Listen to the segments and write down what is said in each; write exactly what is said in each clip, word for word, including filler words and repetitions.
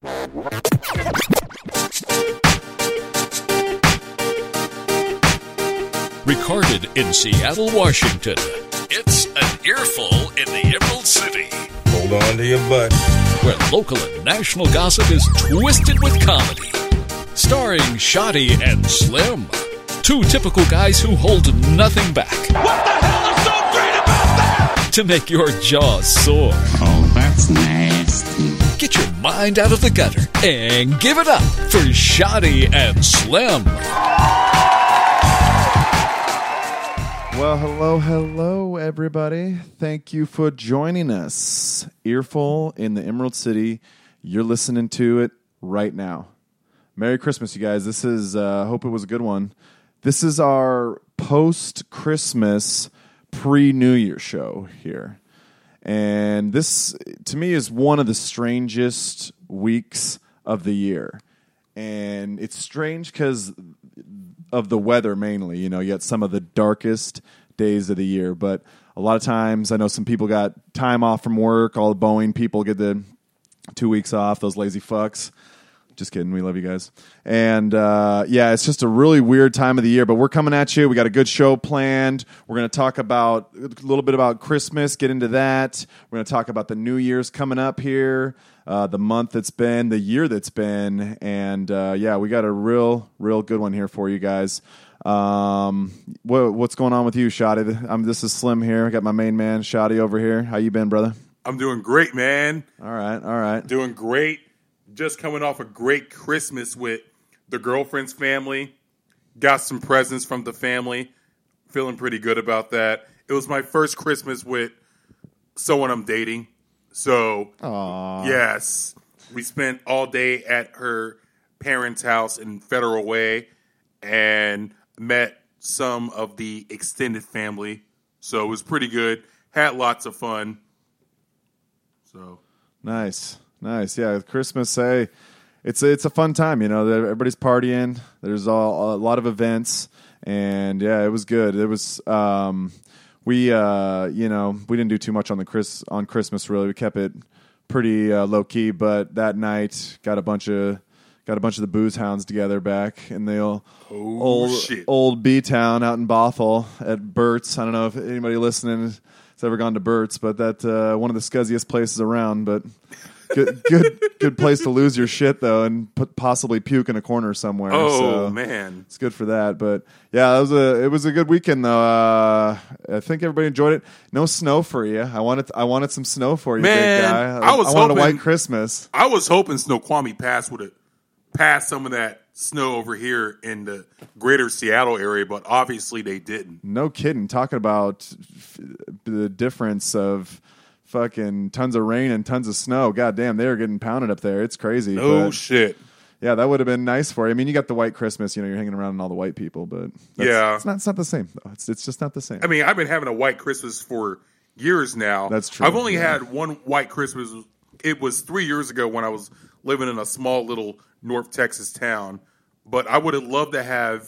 Recorded in Seattle, Washington, it's An Earful in the Emerald City. Hold on to your butt. Where local and national gossip is twisted with comedy. Starring Shoddy and Slim. Two typical guys who hold nothing back. What the hell is so great about that? To make your jaws sore. Oh, that's nasty. Get your mind out of the gutter and give it up for Shoddy and Slim. Well, hello, hello, everybody. Thank you for joining us. Earful in the Emerald City. You're listening to it right now. Merry Christmas, you guys. This is, uh, hope it was a good one. This is our post-Christmas, pre-New Year show here. And this, to me, is one of the strangest weeks of the year. And it's strange because of the weather mainly. You know, you got some of the darkest days of the year. But a lot of times, I know some people got time off from work. All the Boeing people get the two weeks off, those lazy fucks. Just kidding. We love you guys. And, uh, yeah, it's just a really weird time of the year. But we're coming at you. We got a good show planned. We're going to talk about a little bit about Christmas, get into that. We're going to talk about the New Year's coming up here, uh, the month that's been, the year that's been. And, uh, yeah, we got a real, real good one here for you guys. Um, what, what's going on with you, Shoddy? I'm, this is Slim here. I got my main man, Shoddy, over here. How you been, brother? I'm doing great, man. All right, all right. Doing great. Just coming off a great Christmas with the girlfriend's family. Got some presents from the family. Feeling pretty good about that. It was my first Christmas with someone I'm dating. So, Aww. Yes. We spent all day at her parents' house in Federal Way and met some of the extended family. So it was pretty good. Had lots of fun. So Nice. Nice, yeah. Christmas, hey, it's a, it's a fun time. You know, everybody's partying. There's all, a lot of events, and yeah, it was good. It was um, we uh, you know we didn't do too much on the Chris on Christmas really. We kept it pretty uh, low key. But that night, got a bunch of got a bunch of the booze hounds together back in the old oh, old, shit. old B town out in Bothell at Burt's. I don't know if anybody listening has ever gone to Burt's, but that uh, one of the scuzziest places around, but. Good, good, good place to lose your shit though, and put, possibly puke in a corner somewhere. Oh so man, it's good for that. But yeah, it was a it was a good weekend though. Uh, I think everybody enjoyed it. No snow for you. I wanted I wanted some snow for you, man, big guy. I, I was I wanted hoping, a white Christmas. I was hoping Snoqualmie Pass would have passed some of that snow over here in the greater Seattle area, but obviously they didn't. No kidding. Talking about f- the difference of. Fucking tons of rain and tons of snow. God damn, they are getting pounded up there. It's crazy. Oh, but, shit. Yeah, that would have been nice for you. I mean, you got the white Christmas. You know, you're hanging around and all the white people, but that's, yeah, it's not, it's not the same. Though. It's it's just not the same. I mean, I've been having a white Christmas for years now. That's true. I've only yeah. had one white Christmas. It was three years ago when I was living in a small little North Texas town. But I would have loved to have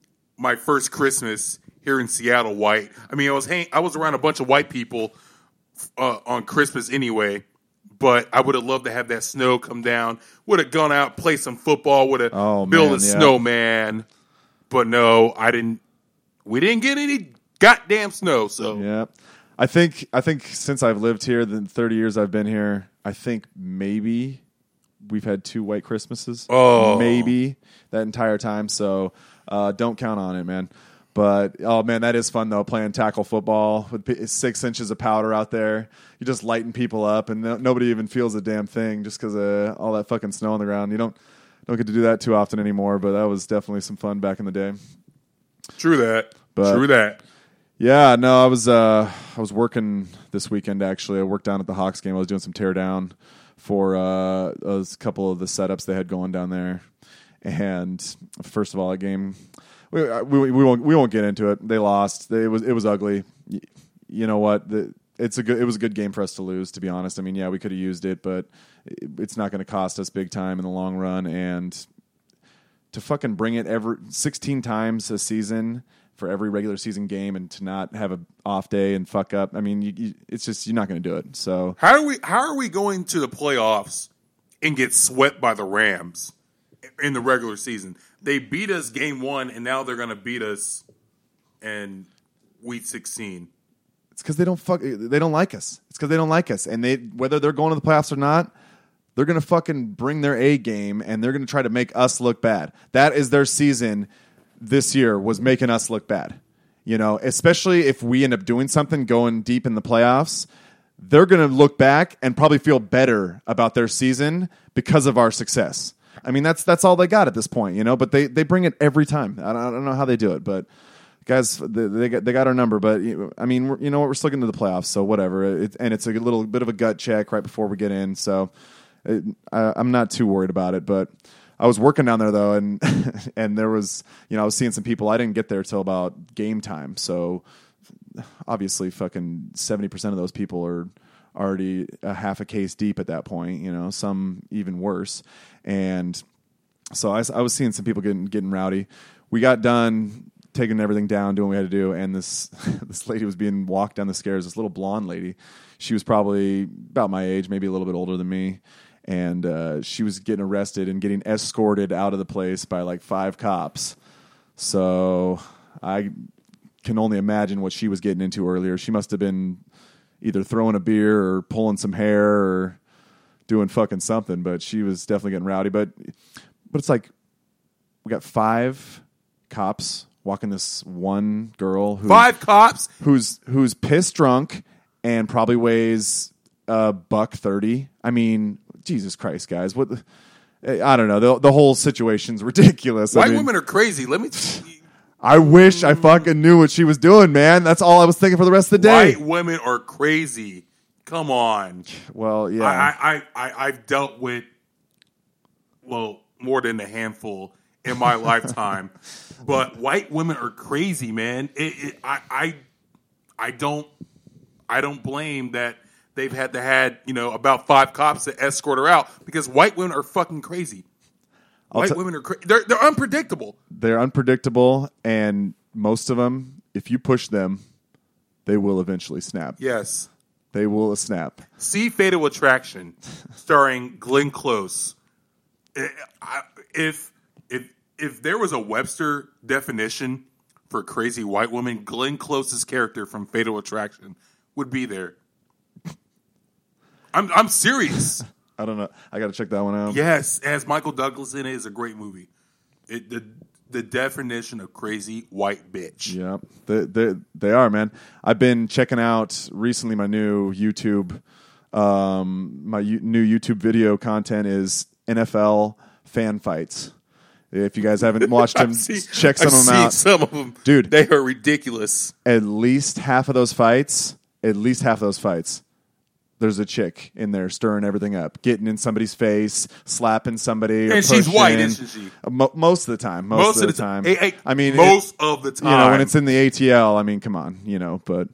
my first Christmas here in Seattle white. I mean, I was hang- I was around a bunch of white people. Uh, on Christmas anyway, but I would have loved to have that snow come down. Would have gone out, play some football, would have oh, built man, a yeah. snowman. But no, I didn't. We didn't get any goddamn snow. So yeah, I think I think since I've lived here, the thirty years I've been here, I think maybe we've had two white Christmases. Oh, maybe that entire time. So uh, don't count on it, man. But, oh, man, that is fun, though, playing tackle football with six inches of powder out there. You're just lighting people up, and no, nobody even feels a damn thing just because of all that fucking snow on the ground. You don't don't get to do that too often anymore, but that was definitely some fun back in the day. True that. But, True that. Yeah, no, I was uh, I was working this weekend, actually. I worked down at the Hawks game. I was doing some teardown for uh, a couple of the setups they had going down there. And first of all, a game... We, we we won't we won't get into it. They lost. They, it was it was ugly. You, you know what? The, it's a good. It was a good game for us to lose. To be honest, I mean, yeah, we could have used it, but it, it's not going to cost us big time in the long run. And to fucking bring it every sixteen times a season for every regular season game, and to not have an off day and fuck up. I mean, you, you, it's just you're not going to do it. So how are we? How are we going to the playoffs and get swept by the Rams in the regular season. They beat us game one, and now they're going to beat us in week sixteen. It's because they don't fuck. They don't like us. It's because they don't like us, and they whether they're going to the playoffs or not, they're gonna fucking bring their A game, and they're gonna try to make us look bad. That is their season this year, was making us look bad. You know, especially if we end up doing something, going deep in the playoffs, they're gonna look back and probably feel better about their season because of our success. I mean, that's that's all they got at this point, you know. But they, they bring it every time. I don't, I don't know how they do it, but. Guys, they, they got they got our number, but I mean, we're, you know what? We're still getting to the playoffs, so whatever. It, and it's a little bit of a gut check right before we get in, so it, I, I'm not too worried about it. But I was working down there though, and and there was, you know, I was seeing some people. I didn't get there till about game time, so obviously, fucking seventy percent of those people are already a half a case deep at that point. You know, some even worse, and so I, I was seeing some people getting getting rowdy. We got done. Taking everything down, doing what we had to do, and this this lady was being walked down the stairs. This little blonde lady, she was probably about my age, maybe a little bit older than me, and uh, she was getting arrested and getting escorted out of the place by like five cops. So I can only imagine what she was getting into earlier. She must have been either throwing a beer or pulling some hair or doing fucking something, but she was definitely getting rowdy. But but it's like we got five cops walking this one girl who Five cops who's who's pissed drunk and probably weighs a buck thirty. I mean, Jesus Christ, guys! What? The, I don't know. The, the whole situation's ridiculous. White I mean, women are crazy. Let me. I wish I fucking knew what she was doing, man. That's all I was thinking for the rest of the day. White women are crazy. Come on. Well, yeah. I, I, I, I've dealt with, well, more than a handful in my lifetime. But white women are crazy, man. It, it, I, I, I don't, I don't blame that they've had to had you know about five cops to escort her out because white women are fucking crazy. I'll white t- women are crazy. They're they're unpredictable. They're unpredictable, and most of them, if you push them, they will eventually snap. Yes, they will snap. See Fatal Attraction, starring Glenn Close. If if if there was a Webster definition for crazy white woman, Glenn Close's character from Fatal Attraction would be there. I'm I'm serious. I don't know. I got to check that one out. Yes, as Michael Douglas in it is a great movie. It, the the definition of crazy white bitch. Yeah, they, they they are, man. I've been checking out recently. My new YouTube, um, my U- new YouTube video content is N F L fan fights. If you guys haven't watched them, seen, check some I've of them seen out. Some of them, dude, they are ridiculous. At least half of those fights, at least half of those fights, there's a chick in there stirring everything up, getting in somebody's face, slapping somebody, or and she's pushing. white, isn't she? Mo- most of the time. Most, Most of the, of the time. Hey, hey, I mean, most it, of the time. You know, when it's in the A T L, I mean, come on, you know, but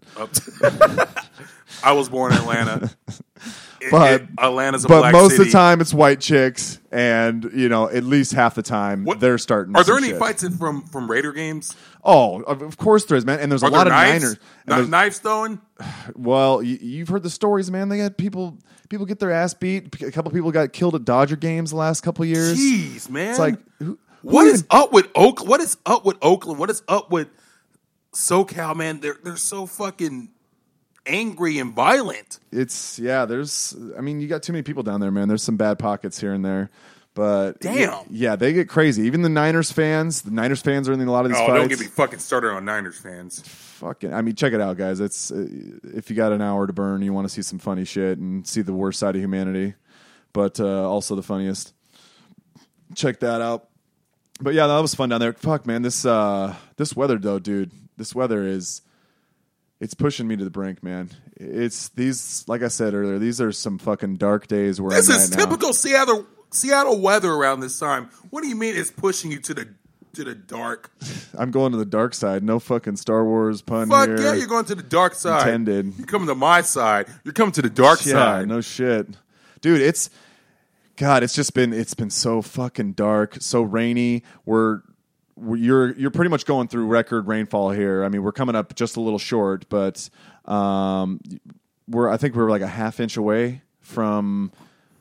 I was born in Atlanta. But, it, it, Atlanta's a but black most city. of the time it's white chicks, and you know, at least half the time What, they're starting. Are there some any shit. fights in, from from Raider games? Oh, of of course there is, man. And there's Are a lot there of knives? Niners. and Kn- there's- knife throwing? Well, you, you've heard the stories, man. They had people people get their ass beat. A couple people got killed at Dodger games the last couple of years. Jeez, man. It's like, who, what who is even- up with Oakland? What is up with Oakland? What is up with SoCal, man? They're they're so fucking angry and violent. It's yeah. There's, I mean, you got too many people down there, man. There's some bad pockets here and there, but Damn. yeah, they get crazy. Even the Niners fans, the Niners fans are in a lot of these Oh, fights. don't get me fucking started on Niners fans. Fucking, I mean, check it out, guys. It's uh, if you got an hour to burn, you want to see some funny shit and see the worst side of humanity, but uh, also the funniest. Check that out. But yeah, that was fun down there. Fuck, man, this uh, this weather though, dude. This weather is. It's pushing me to the brink, man. It's these, like I said earlier, these are some fucking dark days where This I'm is at now. typical Seattle Seattle weather around this time. What do you mean it's pushing you to the to the dark? I'm going to the dark side. No fucking Star Wars pun Fuck here. yeah, you're going to the dark side. Intended. You're coming to my side. You're coming to the dark Yeah, side. no shit, dude. It's God. It's just been it's been so fucking dark, so rainy. We're You're you're pretty much going through record rainfall here. I mean, we're coming up just a little short, but um, we're I think we're like a half inch away from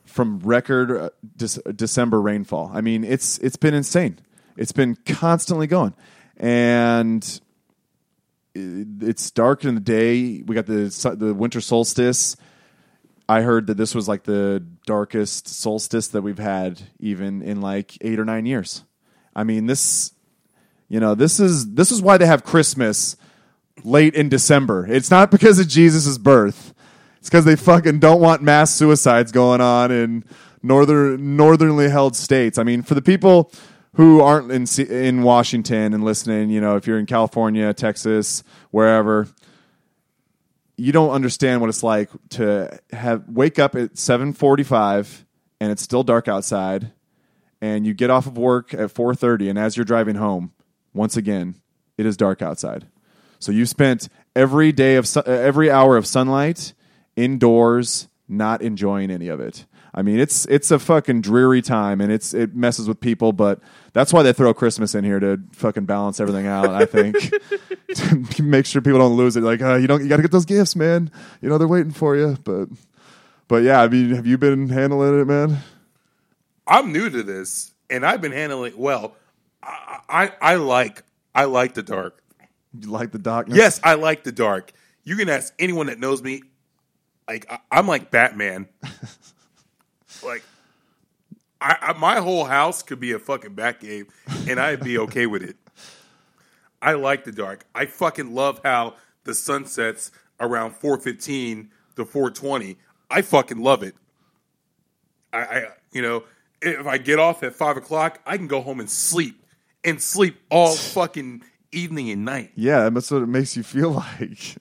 from record uh, Dec- December rainfall. I mean, it's it's been insane. It's been constantly going, and it, it's dark in the day. We got the su- the winter solstice. I heard that this was like the darkest solstice that we've had even in like eight or nine years. I mean, this, you know, this is this is why they have Christmas late in December. It's not because of Jesus' birth. It's because they fucking don't want mass suicides going on in northern northernly held states. I mean, for the people who aren't in in Washington and listening, you know, if you're in California, Texas, wherever, you don't understand what it's like to have wake up at seven forty-five and it's still dark outside, and you get off of work at four thirty, and as you're driving home, once again, it is dark outside. So you spent every day of su- every hour of sunlight indoors, not enjoying any of it. I mean, it's it's a fucking dreary time, and it's it messes with people, but that's why they throw Christmas in here, to fucking balance everything out, I think. To make sure people don't lose it. Like, uh, you don't, you got to get those gifts, man. You know, they're waiting for you. But, but yeah, I mean, have you been handling it, man? I'm new to this, and I've been handling it well. I, I, I like I like the dark. You like the darkness? Yes, I like the dark. You can ask anyone that knows me. Like, I, I'm like Batman. Like, I, I, my whole house could be a fucking Batcave, and I'd be okay with it. I like the dark. I fucking love how the sun sets around four fifteen to four twenty. I fucking love it. I, I, you know, if I get off at five o'clock, I can go home and sleep, and sleep all fucking evening and night. Yeah, that's what it makes you feel like.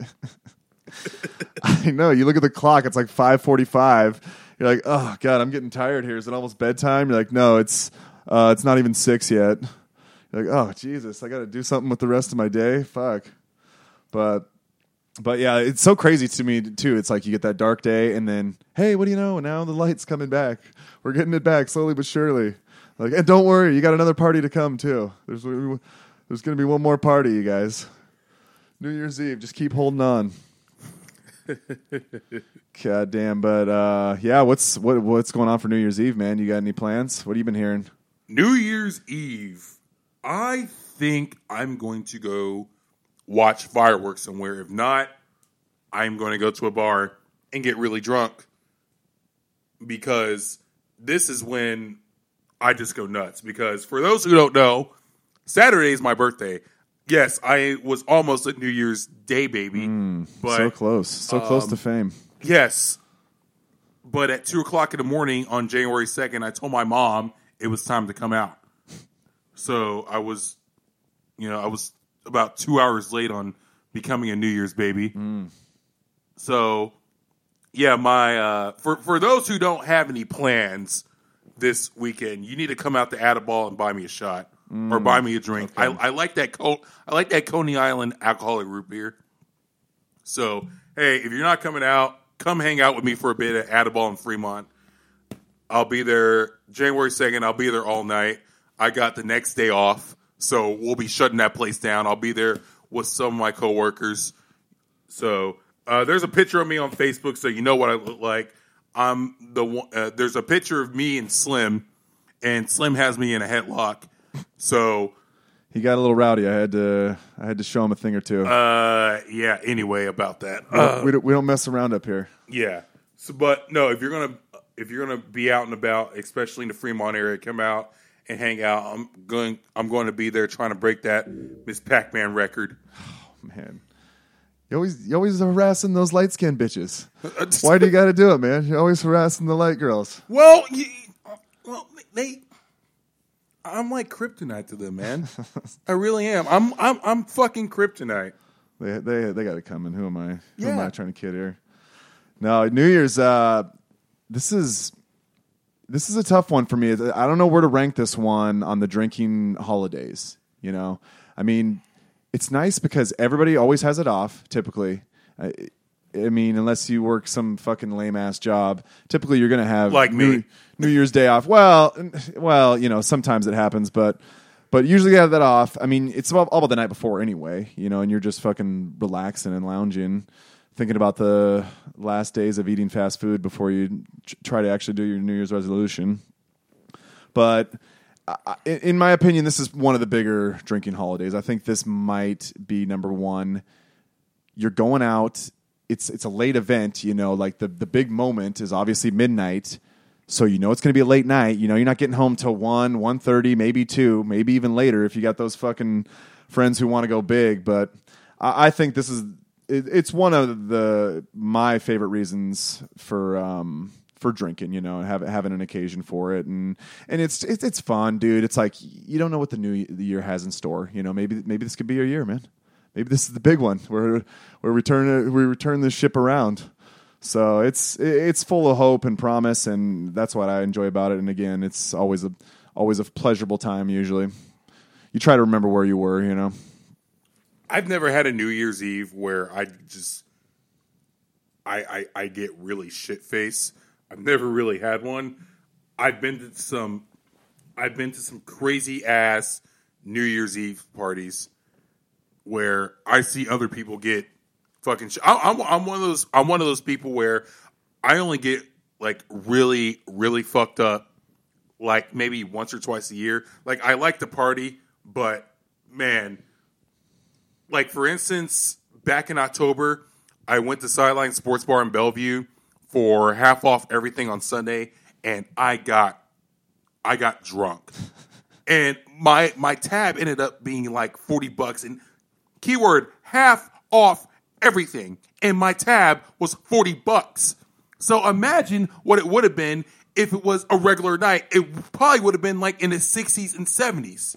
I know. You look at the clock; it's like five forty-five. You're like, oh god, I'm getting tired here. Is it almost bedtime? You're like, no, it's uh, it's not even six yet. You're like, oh Jesus, I got to do something with the rest of my day. Fuck. But but yeah, it's so crazy to me too. It's like you get that dark day, and then hey, what do you know? Now the light's coming back. We're getting it back slowly but surely. Like, and don't worry, you got another party to come too. There's there's going to be one more party, you guys. New Year's Eve. Just keep holding on. God damn, but uh, yeah, what's what what's going on for New Year's Eve, man? You got any plans? What have you been hearing? New Year's Eve, I think I'm going to go watch fireworks somewhere. If not, I'm going to go to a bar and get really drunk, because this is when I just go nuts. Because for those who don't know, Saturday is my birthday. Yes, I was almost a New Year's Day baby. Mm, but, so close. So um, close to fame. Yes. But at two o'clock in the morning on January second, I told my mom it was time to come out. So I was, you know, I was about two hours late on becoming a New Year's baby. Mm. So, yeah, my uh, for, for those who don't have any plans this weekend, you need to come out to Adaball and buy me a shot. Mm, or buy me a drink. Okay. I, I like that. Co- I like that Coney Island alcoholic root beer. So, hey, if you're not coming out, come hang out with me for a bit at Adaball in Fremont. I'll be there January second. I'll be there all night. I got the next day off, so we'll be shutting that place down. I'll be there with some of my coworkers. So, uh, there's a picture of me on Facebook, so you know what I look like. I'm the one. Uh, there's a picture of me and Slim, and Slim has me in a headlock. So he got a little rowdy. I had to I had to show him a thing or two. Uh, yeah. Anyway, about that, we, uh, don't, we don't we don't mess around up here. Yeah. So, but no, if you're gonna if you're gonna be out and about, especially in the Fremont area, come out and hang out. I'm going. I'm going to be there trying to break that Miss Pac-Man record. Oh man, you always you always harassing those light skinned bitches. Why do you got to do it, man? You're always harassing the light girls. Well, you, well, they. I'm like kryptonite to them, man. I really am. I'm I'm I'm fucking kryptonite. They they they got it coming. Who am I? Who yeah. am I trying to kid here? No, New Year's. Uh, this is this is a tough one for me. I don't know where to rank this one on the drinking holidays. You know, I mean, it's nice because everybody always has it off. Typically, I, I mean, unless you work some fucking lame ass job, typically you're gonna have like New, me. New Year's Day off. Well, well, you know, sometimes it happens, but but usually you have that off. I mean, it's all, all about the night before anyway, you know, and you're just fucking relaxing and lounging, thinking about the last days of eating fast food before you ch- try to actually do your New Year's resolution. But I, in my opinion, this is one of the bigger drinking holidays. I think this might be number one. You're going out. It's it's a late event, you know, like the, the big moment is obviously midnight. So you know it's going to be a late night. You know, you're not getting home till one, one thirty, maybe two, maybe even later if you got those fucking friends who want to go big. But I, I think this is it, it's one of the my favorite reasons for um, for drinking, you know, and have, having an occasion for it. And and it's, it's it's fun, dude. It's like you don't know what the new the year has in store. You know, maybe maybe this could be your year, man. Maybe this is the big one where where we turn we return this ship around. So it's it's full of hope and promise, and that's what I enjoy about it. And again, it's always a always a pleasurable time. Usually, you try to remember where you were. You know, I've never had a New Year's Eve where I just I I, I get really shit faced. I've never really had one. I've been to some I've been to some crazy ass New Year's Eve parties where I see other people get fucking sh- I, I'm I'm one of those I'm one of those people where I only get like really really fucked up like maybe once or twice a year. Like I like to party, but man, like for instance, back in October, I went to Sideline Sports Bar in Bellevue for half off everything on Sunday, and I got I got drunk, and my my tab ended up being like forty bucks, and keyword half off everything, and my tab was forty bucks. So imagine what it would have been if it was a regular night. It probably would have been like in the sixties and seventies.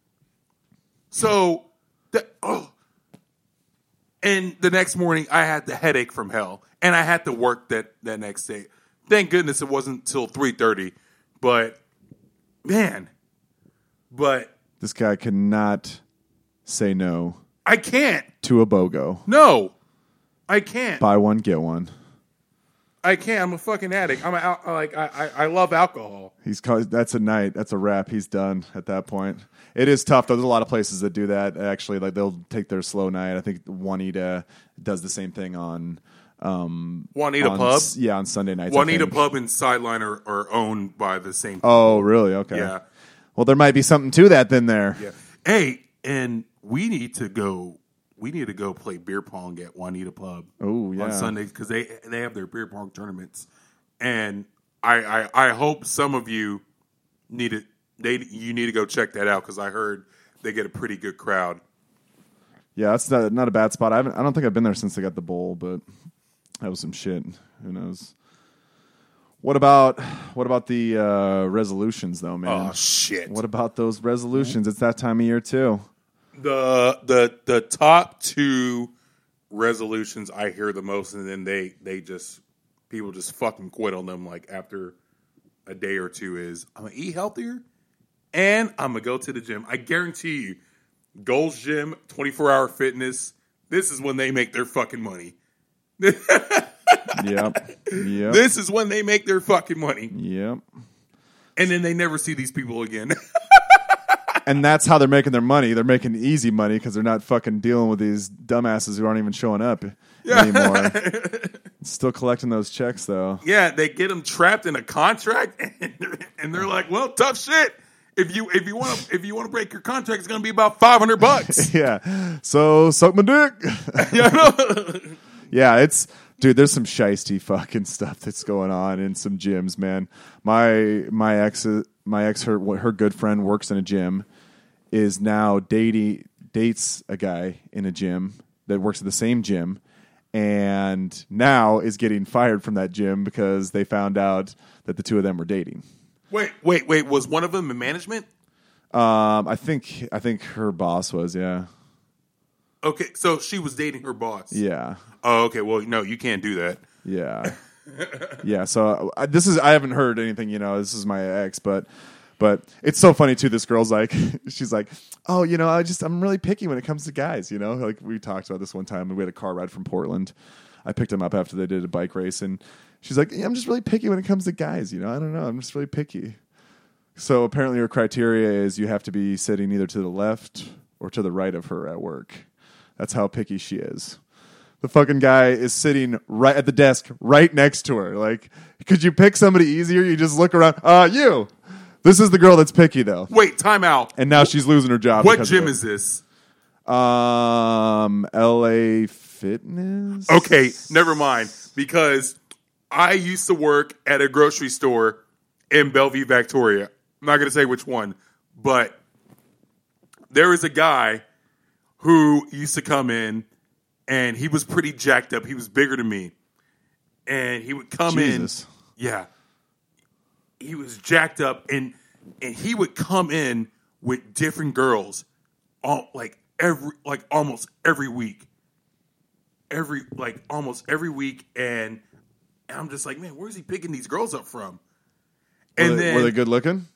So, the, oh. And the next morning I had the headache from hell, and I had to work that, that next day. Thank goodness it wasn't until three thirty, but man, but this guy cannot say no. I can't. To a BOGO. No, I can't. Buy one, get one. I can't. I'm a fucking addict. I'm a, al- like I, I, I love alcohol. He's called, that's a night. That's a wrap. He's done at that point. It is tough though. There's a lot of places that do that. Actually, like they'll take their slow night. I think Juanita does the same thing on um, Juanita on, Pub. Yeah, on Sunday nights. Juanita Pub and Sideline are, are owned by the same. Oh, really? Okay. Yeah. Well, there might be something to that then. There. Yeah. Hey, and we need to go. We need to go play beer pong at Juanita Pub. Oh, yeah. On Sundays because they they have their beer pong tournaments, and I, I I hope some of you need it. They you need to go check that out because I heard they get a pretty good crowd. Yeah, that's not, not a bad spot. I haven't. I don't think I've been there since they got the bowl, but that was some shit. Who knows? What about what about the uh, resolutions though, man? Oh shit! What about those resolutions? It's that time of year too. The the the top two resolutions I hear the most, and then they they just people just fucking quit on them like after a day or two. Is I'm gonna eat healthier, and I'm gonna go to the gym. I guarantee you, Gold's Gym, twenty-four hour fitness. This is when they make their fucking money. Yep. Yep. This is when they make their fucking money. Yep. And then they never see these people again. And that's how they're making their money. They're making easy money because they're not fucking dealing with these dumbasses who aren't even showing up Yeah. anymore. Still collecting those checks, though. Yeah, they get them trapped in a contract, and, and they're like, "Well, tough shit. If you if you want to if you want to break your contract, it's going to be about five hundred bucks." Yeah. So suck my dick. Yeah, it's dude. There's some shiesty fucking stuff that's going on in some gyms, man. My my ex my ex her her good friend works in a gym. Is now dating dates a guy in a gym that works at the same gym, and now is getting fired from that gym because they found out that the two of them were dating. Wait, wait, wait. Was one of them in management? Um, I think I think her boss was, yeah, Okay, so she was dating her boss. yeah, Oh, okay. Well, no, you can't do that. yeah, yeah. So uh, this is I haven't heard anything. You know, this is my ex, but. But it's so funny too. This girl's like, she's like, oh, you know, I just I'm really picky when it comes to guys. You know, like we talked about this one time, and we had a car ride from Portland. I picked him up after they did a bike race, and she's like, yeah, I'm just really picky when it comes to guys. You know, I don't know, I'm just really picky. So apparently, her criteria is you have to be sitting either to the left or to the right of her at work. That's how picky she is. the fucking guy is sitting right at the desk right next to her. Like, could you pick somebody easier? You just look around. Uh, you. This is the girl that's picky, though. Wait, time out. And now she's losing her job. What gym is this? Um, L A Fitness? Okay, never mind. Because I used to work at a grocery store in Bellevue, Victoria. I'm not going to say which one, but there was a guy who used to come in, and he was pretty jacked up. He was bigger than me. And he would come Jesus. in. Yeah. He was jacked up, and and he would come in with different girls, all, like every like almost every week, every like almost every week, and, and I'm just like, man, where's he picking these girls up from? And were they, then were they good looking?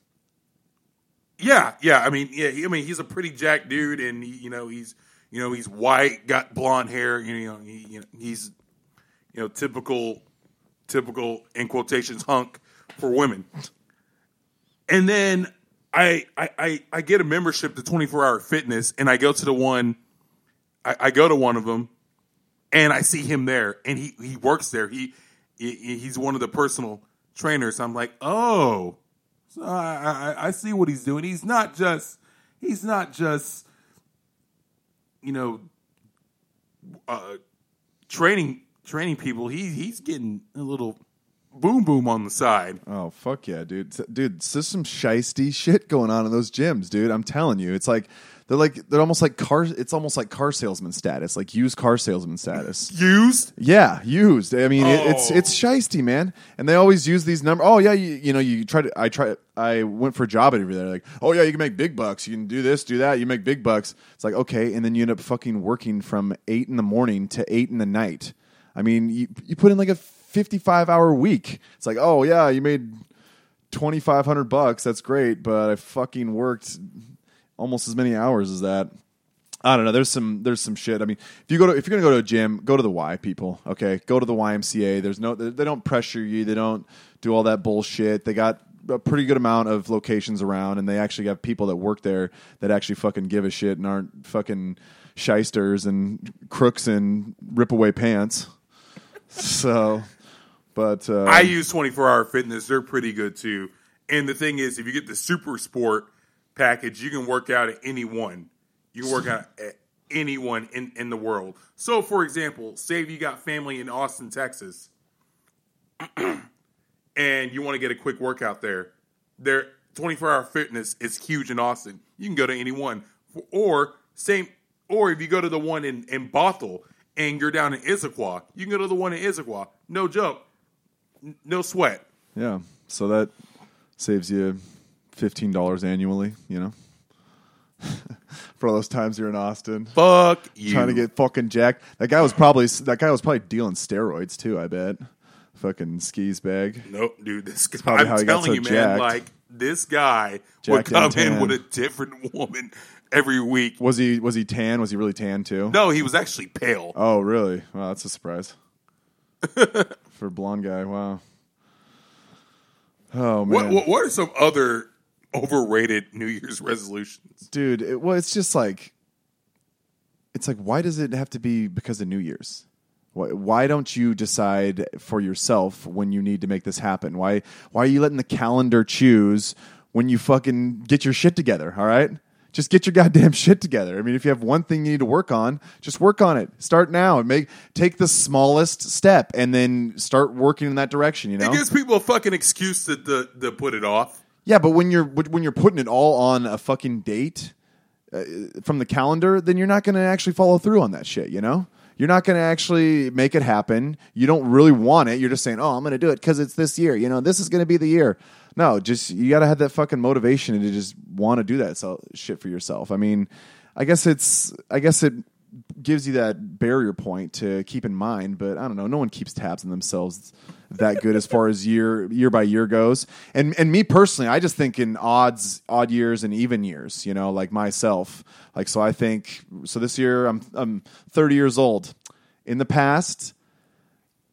Yeah, yeah. I mean, yeah. He, I mean, he's a pretty jacked dude, and he, you know, he's you know he's white, got blonde hair. You know, he, you know he's you know typical, typical in quotations hunk for women. And then I, I, I, I get a membership to twenty-four hour fitness, and I go to the one, I, I go to one of them, and I see him there, and he, he works there. He, he he's one of the personal trainers. I'm like, oh, so I, I I see what he's doing. He's not just he's not just you know uh, training training people. He he's getting a little boom boom on the side. Oh, fuck yeah, dude. Dude, there's some shiesty shit going on in those gyms, dude. I'm telling you. It's like, they're like, they're almost like car, it's almost like car salesman status, like used car salesman status. Used? Yeah, used. I mean, it, it's, Oh. it's shiesty, man. And they always use these numbers. Oh, yeah, you, you know, you try to, I try, I went for a job interview there. Like, oh, yeah, you can make big bucks. You can do this, do that. You make big bucks. It's like, okay. And then you end up fucking working from eight in the morning to eight in the night. I mean, you, you put in like a fifty-five hour week. It's like, oh yeah, you made twenty-five hundred bucks. That's great, but I fucking worked almost as many hours as that. I don't know. There's some there's some shit. I mean, if you go to if you're gonna go to a gym, go to the Y, people. Okay, go to the Y M C A. There's no they don't pressure you. They don't do all that bullshit. They got a pretty good amount of locations around, and they actually have people that work there that actually fucking give a shit and aren't fucking shysters and crooks and rip away pants. So. But uh, I use twenty-four hour fitness. They're pretty good too. And the thing is, if you get the Super Sport package, you can work out at any one. You can work out at anyone in, in the world. So, for example, say if you got family in Austin, Texas, and you want to get a quick workout there, their twenty-four hour fitness is huge in Austin. You can go to any one. Or same. Or if you go to the one in, in Bothell and you're down in Issaquah, you can go to the one in Issaquah. No joke. No sweat. Yeah, so that saves you fifteen dollars annually, you know, for all those times you're in Austin. Fuck you. Trying to get fucking jacked. That guy was probably that guy was probably dealing steroids too, I bet. Fucking skis bag. Nope, dude. This guy, probably I'm how he got telling so you, man, jacked. like, this guy Jacked would come and tan. in with a different woman every week. Was he was he tan? Was he really tan too? No, he was actually pale. Oh, really? Wow, that's a surprise. For a blonde guy, wow. Oh, man. What, what, what are some other overrated New Year's resolutions? Dude, it, well, it's just like, it's like, why does it have to be because of New Year's? Why, why don't you decide for yourself when you need to make this happen? Why, why are you letting the calendar choose when you fucking get your shit together, all right? Just get your goddamn shit together. I mean, if you have one thing you need to work on, just work on it. Start now and make take the smallest step and then start working in that direction, you know? It gives people a fucking excuse to, to, to put it off. Yeah, but when you're when you're putting it all on a fucking date uh, from the calendar, then you're not going to actually follow through on that shit, you know? You're not going to actually make it happen. You don't really want it. You're just saying, "Oh, I'm going to do it because it's this year. You know, this is going to be the year." No, just you got to have that fucking motivation to just want to do that so, shit for yourself. I mean, I guess it's I guess it gives you that barrier point to keep in mind, but I don't know. No one keeps tabs on themselves that good as far as year year by year goes. And and me personally, I just think in odds, odd years and even years. You know, like myself. Like so, I think so. This year, I'm I'm thirty years old. In the past,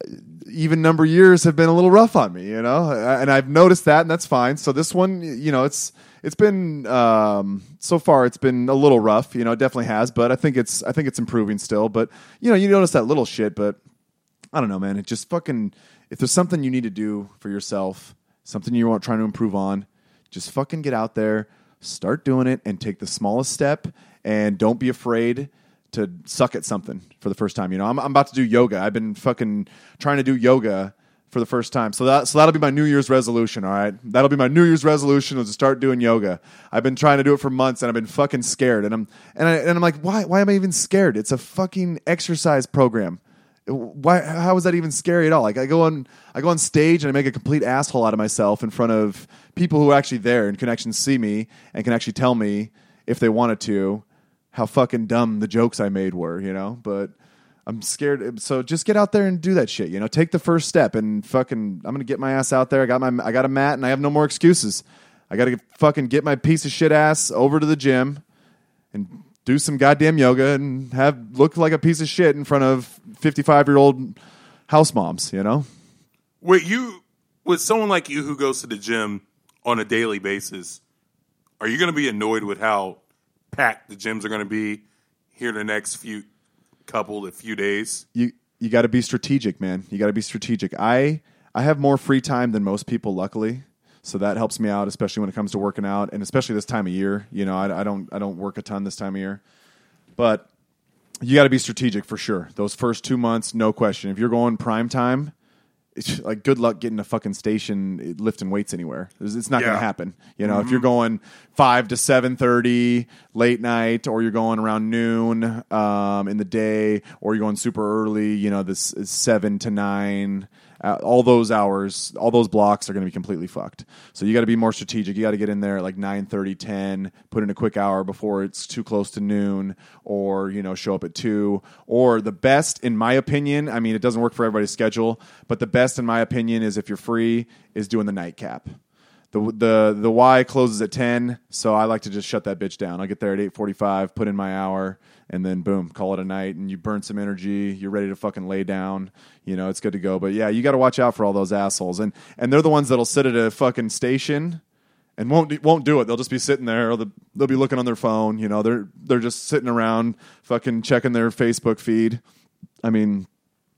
even number years have been a little rough on me, you know, and I've noticed that, and that's fine. So this one, you know, it's it's been um, so far it's been a little rough, you know, it definitely has, but I think it's I think it's improving still. But you know, you notice that little shit, but I don't know, man. It just fucking if there's something you need to do for yourself, something you want trying to improve on, just fucking get out there, start doing it, and take the smallest step, and don't be afraid to suck at something for the first time. You know, I'm, I'm about to do yoga. I've been fucking trying to do yoga for the first time. So that so that'll be my New Year's resolution, all right? That'll be my New Year's resolution is to start doing yoga. I've been trying to do it for months, and I've been fucking scared. And I'm and I and I'm like, why why am I even scared? It's a fucking exercise program. Why how is that even scary at all? Like I go on I go on stage and I make a complete asshole out of myself in front of people who are actually there and can actually see me and can actually tell me if they wanted to how fucking dumb the jokes I made were, you know? But I'm scared. So just get out there and do that shit, you know? Take the first step and fucking, I'm going to get my ass out there. I got my, I got a mat and I have no more excuses. I got to fucking get my piece of shit ass over to the gym and do some goddamn yoga and have look like a piece of shit in front of fifty-five year old house moms, you know? With you, with someone like you who goes to the gym on a daily basis, are you going to be annoyed with how packed the gyms are going to be here the next few couple a few days? You you got to be strategic, man. You got to be strategic. I I have more free time than most people, luckily, so that helps me out, especially when it comes to working out, and especially this time of year. You know, I, I don't I don't work a ton this time of year, but you got to be strategic for sure. Those first two months, no question. If you're going prime time, it's like good luck getting a fucking station lifting weights anywhere. It's not yeah. going to happen. You know, mm-hmm. if you're going five to seven thirty late night, or you're going around noon um, in the day, or you're going super early, you know, this is seven to nine. Uh, all those hours, all those blocks are going to be completely fucked. So you got to be more strategic. You got to get in there at like nine thirty, ten, put in a quick hour before it's too close to noon, or, you know, show up at two. Or the best, in my opinion, I mean, it doesn't work for everybody's schedule, but the best, in my opinion, is if you're free, is doing the nightcap. The the the Y closes at ten, so I like to just shut that bitch down. I'll get there at eight forty-five, put in my hour, and then boom, call it a night, and you burn some energy. You're ready to fucking lay down. You know, it's good to go. But yeah, you got to watch out for all those assholes, and and they're the ones that'll sit at a fucking station and won't won't do it. They'll just be sitting there, or they'll be looking on their phone. You know, they're they're just sitting around, fucking checking their Facebook feed. I mean,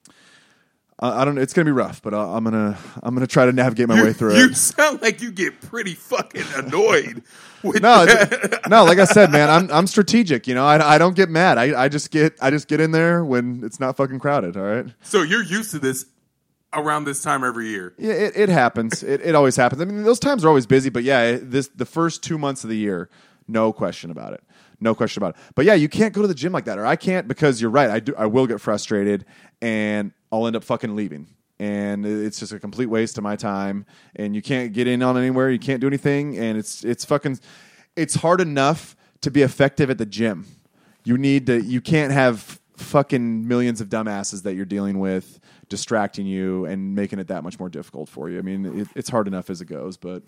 I don't. It's gonna be rough, but I'm gonna I'm gonna try to navigate my you, way through you it. You sound like you get pretty fucking annoyed. With no, that. no. Like I said, man, I'm I'm strategic. You know, I, I don't get mad. I, I just get I just get in there when it's not fucking crowded. All right. So you're used to this around this time every year. Yeah, it, it happens. it it always happens. I mean, those times are always busy, but yeah, this the first two months of the year, no question about it. No question about it. But yeah, you can't go to the gym like that, or I can't, because you're right. I do. I will get frustrated, and I'll end up fucking leaving. And it's just a complete waste of my time. And you can't get in on anywhere. You can't do anything. And it's it's fucking. It's hard enough to be effective at the gym. You need to. You can't have fucking millions of dumbasses that you're dealing with distracting you and making it that much more difficult for you. I mean, it, it's hard enough as it goes, but.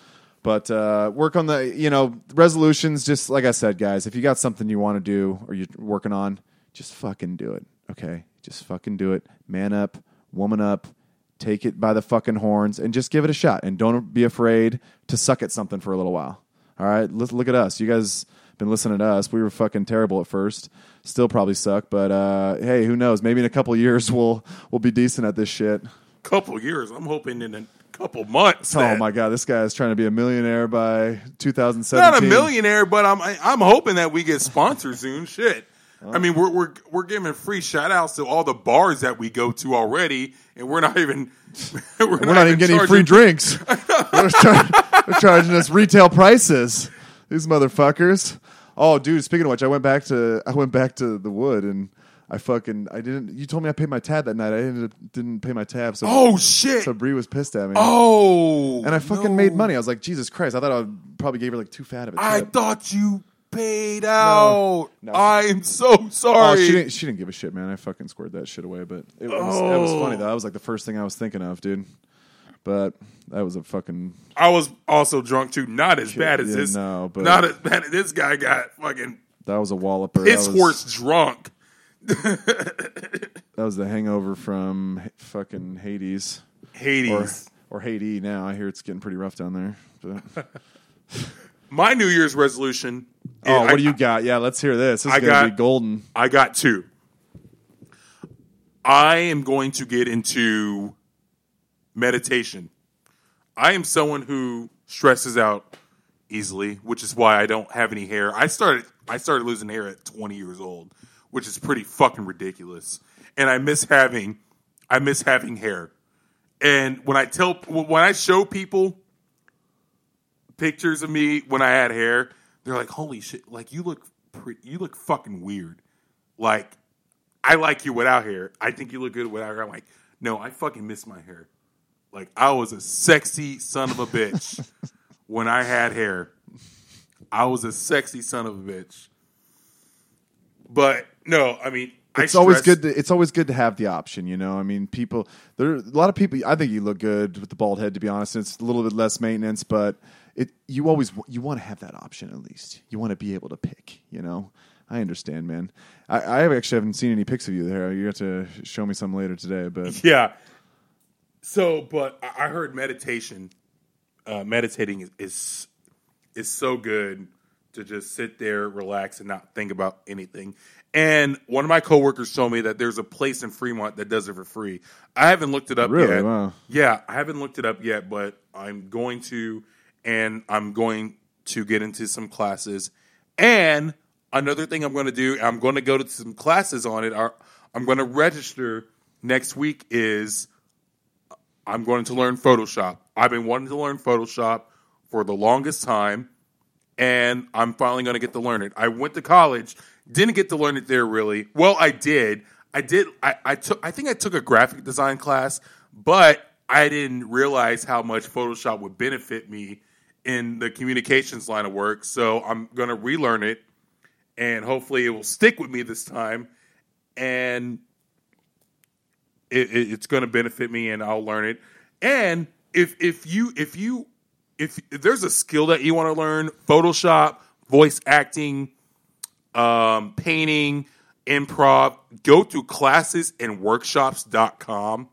But uh, work on the, you know, resolutions. Just like I said, guys, if you got something you want to do or you're working on, just fucking do it. Okay, just fucking do it. Man up, woman up. Take it by the fucking horns and just give it a shot. And don't be afraid to suck at something for a little while. All right, let's look at us. You guys been listening to us. We were fucking terrible at first. Still probably suck, but uh, hey, who knows? Maybe in a couple years we'll we'll be decent at this shit. Couple years. I'm hoping in a couple months. Oh that. my god, this guy is trying to be a millionaire by two thousand seventeen. Not a millionaire, but I'm I'm hoping that we get sponsored soon. Shit. Oh. I mean, we're we're we're giving free shout outs to all the bars that we go to already, and we're not even we're, we're not, not even getting free drinks. They're, char- they're charging us retail prices. These motherfuckers. Oh, dude. Speaking of which, I went back to I went back to the Wood and. I fucking I didn't. You told me I paid my tab that night. I ended up didn't pay my tab. So oh shit! So Bree was pissed at me. Oh, and I fucking no. made money. I was like, Jesus Christ! I thought I would probably gave her like too fat of a tip. I thought you paid out. No, no. I am so sorry. Oh, she didn't. She didn't give a shit, man. I fucking squared that shit away. But it was oh. it was funny though. That was like the first thing I was thinking of, dude. But that was a fucking. I was also drunk too. Not as shit. bad as yeah, this. No, but not as bad as this guy got. Fucking. That was a walloper. Piss was, horse drunk. That was the hangover from H- fucking Hades. Hades. Or, or Haiti now. I hear it's getting pretty rough down there. But. My New Year's resolution. Oh, I, what do you got? Yeah, let's hear this. This is I going got- to be golden. I got two. I am going to get into meditation. I am someone who stresses out easily, which is why I don't have any hair. I started I started losing hair at twenty years old, which is pretty fucking ridiculous. And I miss having I miss having hair. And when I tell when I show people pictures of me when I had hair, they're like, "Holy shit, like you look pretty, you look fucking weird." Like I like you without hair. I think you look good without hair. I'm like, "No, I fucking miss my hair." Like I was a sexy son of a bitch when I had hair. I was a sexy son of a bitch. But no, I mean, I It's always stress- good. To, it's always good to have the option, you know. I mean, people. There are a lot of people. I think you look good with the bald head. To be honest, it's a little bit less maintenance, but it. You always you want to have that option at least. You want to be able to pick. You know, I understand, man. I, I actually haven't seen any pics of you there. You have to show me some later today, but Yeah. So, but I I heard meditation, uh, meditating is, is is so good to just sit there, relax, and not think about anything. And one of my coworkers told me that there's a place in Fremont that does it for free. I haven't looked it up Really? yet. Wow. Yeah, I haven't looked it up yet, but I'm going to, and I'm going to get into some classes. And another thing I'm going to do, I'm going to go to some classes on it. Are I'm going to register next week is I'm going to learn Photoshop. I've been wanting to learn Photoshop for the longest time, and I'm finally going to get to learn it. I went to college, didn't get to learn it there really. Well, I did. I did. I, I took. I think I took a graphic design class, but I didn't realize how much Photoshop would benefit me in the communications line of work. So I'm going to relearn it, and hopefully it will stick with me this time. And It, it, it's going to benefit me, and I'll learn it. And if if you if you if, if there's a skill that you want to learn, Photoshop, voice acting, um, painting, improv, go to classes and workshops dot com,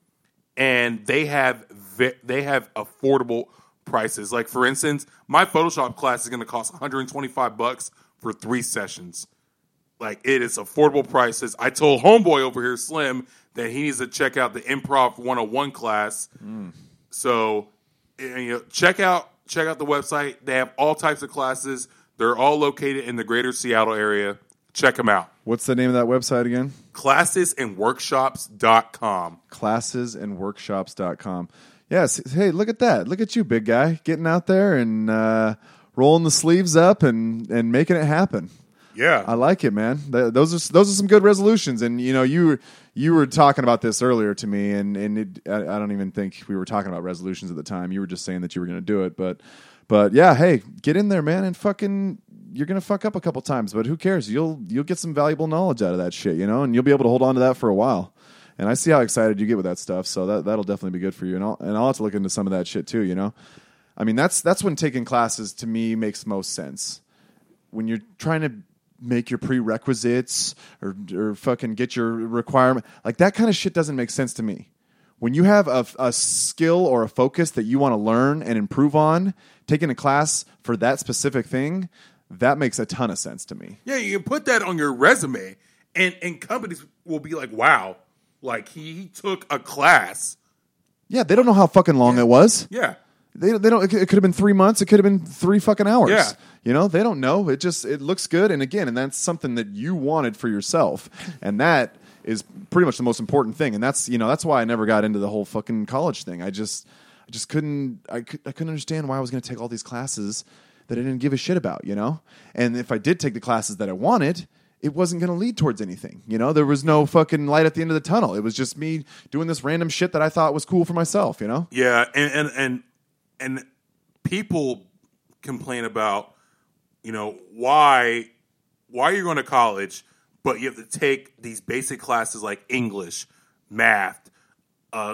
and they have ve- they have affordable prices. Like for instance, my Photoshop class is going to cost one hundred twenty-five bucks for three sessions. Like, it is affordable prices. I told homeboy over here, Slim, that he needs to check out the Improv one oh one class. Mm. So, you know, check out check out the website. They have all types of classes. They're all located in the greater Seattle area. Check them out. what's the name of that website again? classes and workshops dot com. classes and workshops dot com. Yes. Hey, look at that. Look at you, big guy, getting out there and uh, rolling the sleeves up and, and making it happen. Yeah. I like it, man. Th- those are those are some good resolutions. And you know, you were you were talking about this earlier to me, and and it, I, I don't even think we were talking about resolutions at the time. You were just saying that you were going to do it, but but yeah, hey, get in there, man, and fucking you're going to fuck up a couple times, but who cares? You'll you'll get some valuable knowledge out of that shit, you know, and you'll be able to hold on to that for a while. And I see how excited you get with that stuff, so that that'll definitely be good for you. And I'll and I'll have to look into some of that shit too, you know. I mean, that's that's when taking classes to me makes most sense. When you're trying to make your prerequisites or, or fucking get your requirement. Like, that kind of shit doesn't make sense to me. When you have a, a skill or a focus that you want to learn and improve on, taking a class for that specific thing, that makes a ton of sense to me. Yeah, you can put that on your resume, and, and companies will be like, wow, like he, he took a class. Yeah, they don't know how fucking long it was. Yeah. They they don't. It could have been three months. It could have been three fucking hours. Yeah. You know, they don't know. It just it looks good, and again, and that's something that you wanted for yourself, and that is pretty much the most important thing. And that's you know that's why I never got into the whole fucking college thing. I just I just couldn't I, could, I couldn't understand why I was going to take all these classes that I didn't give a shit about. You know, and if I did take the classes that I wanted, it wasn't going to lead towards anything. You know, there was no fucking light at the end of the tunnel. It was just me doing this random shit that I thought was cool for myself. You know. Yeah, and and and, and people complain about, you know, why why you're going to college, but you have to take these basic classes like English, math, uh,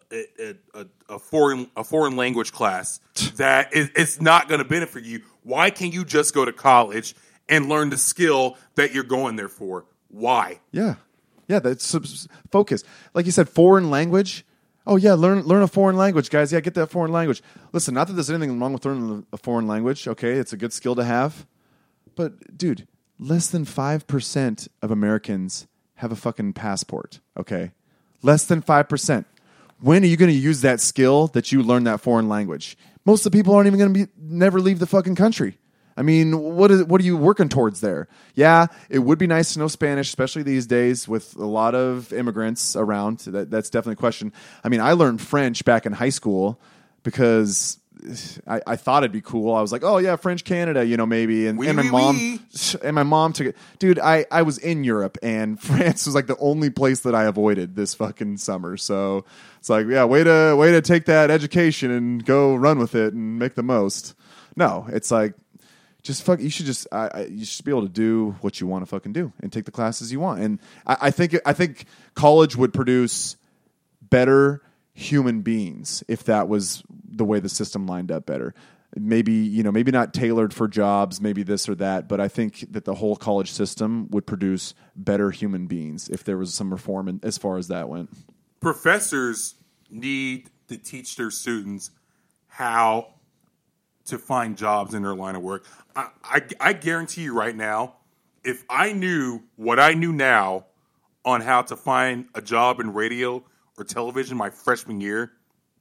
a, a, a foreign a foreign language class that is it's not going to benefit you. Why can't you just go to college and learn the skill that you're going there for? Why? Yeah. Yeah, that's focus. Like you said, foreign language. Oh, yeah, learn learn a foreign language, guys. Yeah, get that foreign language. Listen, not that there's anything wrong with learning a foreign language, okay? It's a good skill to have. But, dude, less than five percent of Americans have a fucking passport, okay? Less than five percent. When are you going to use that skill that you learn that foreign language? Most of the people aren't even going to be never leave the fucking country. I mean, what is what are you working towards there? Yeah, it would be nice to know Spanish, especially these days with a lot of immigrants around. That, that's definitely a question. I mean, I learned French back in high school because I, I thought it'd be cool. I was like, oh yeah, French Canada, you know, maybe. And, Oui, and my oui, mom oui. and my mom took it. Dude, I, I was in Europe and France was like the only place that I avoided this fucking summer. So it's like, yeah, way to way to take that education and go run with it and make the most. No, it's like just fuck. You should just I, I, you should be able to do what you want to fucking do and take the classes you want. And I, I think I think college would produce better human beings if that was the way the system lined up better. Maybe, you know, maybe not tailored for jobs, maybe this or that, but I think that the whole college system would produce better human beings if there was some reform in, as far as that went. Professors need to teach their students how to find jobs in their line of work. I, I, I guarantee you right now, if I knew what I knew now on how to find a job in radio or television my freshman year,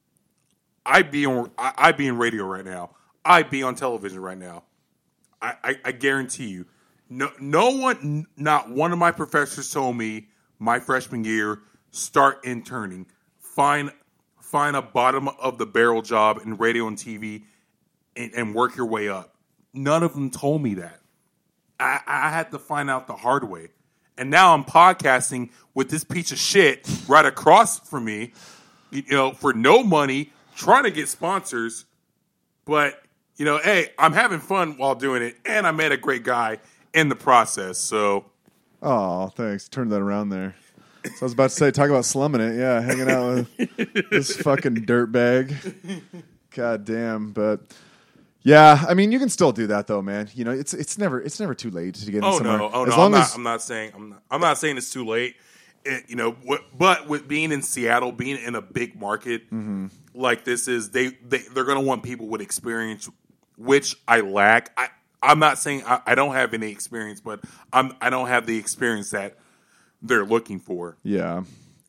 I'd be on I, I'd be in radio right now. I'd be on television right now. I, I, I guarantee you. No, no one, not one of my professors told me my freshman year, start interning, find find a bottom of the barrel job in radio and T V, and, and work your way up. None of them told me that. I, I had to find out the hard way. And now I'm podcasting with this piece of shit right across from me, you know, for no money, trying to get sponsors. But, you know, hey, I'm having fun while doing it, and I met a great guy in the process. So, oh, thanks. Turn that around there. So I was about to say, talk about slumming it. Yeah, hanging out with this fucking dirtbag. God damn. But yeah, I mean, you can still do that though, man. You know, it's it's never it's never too late to get in oh somewhere. no, oh as no, long I'm, as not, I'm not saying I'm not, I'm not saying it's too late. It, you know, what, but with being in Seattle, being in a big market mm-hmm. like this is, they they they're going to want people with experience, which I lack. I I'm not saying I, I don't have any experience, but I'm I don't have the experience that they're looking for. Yeah.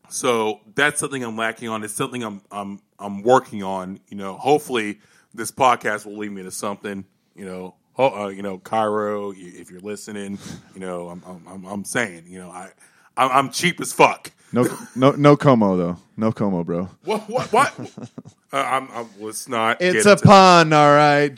So that's something I'm lacking on. It's something I'm I'm I'm working on. You know, hopefully this podcast will lead me to something. You know, ho- uh, you know, Cairo, if you're listening, you know, I'm I'm I'm saying, you know, I I'm, I'm cheap as fuck. No no no Como though. No Como, bro. What what what? uh, I'm, I'm let's not. It's get a into pun, all right.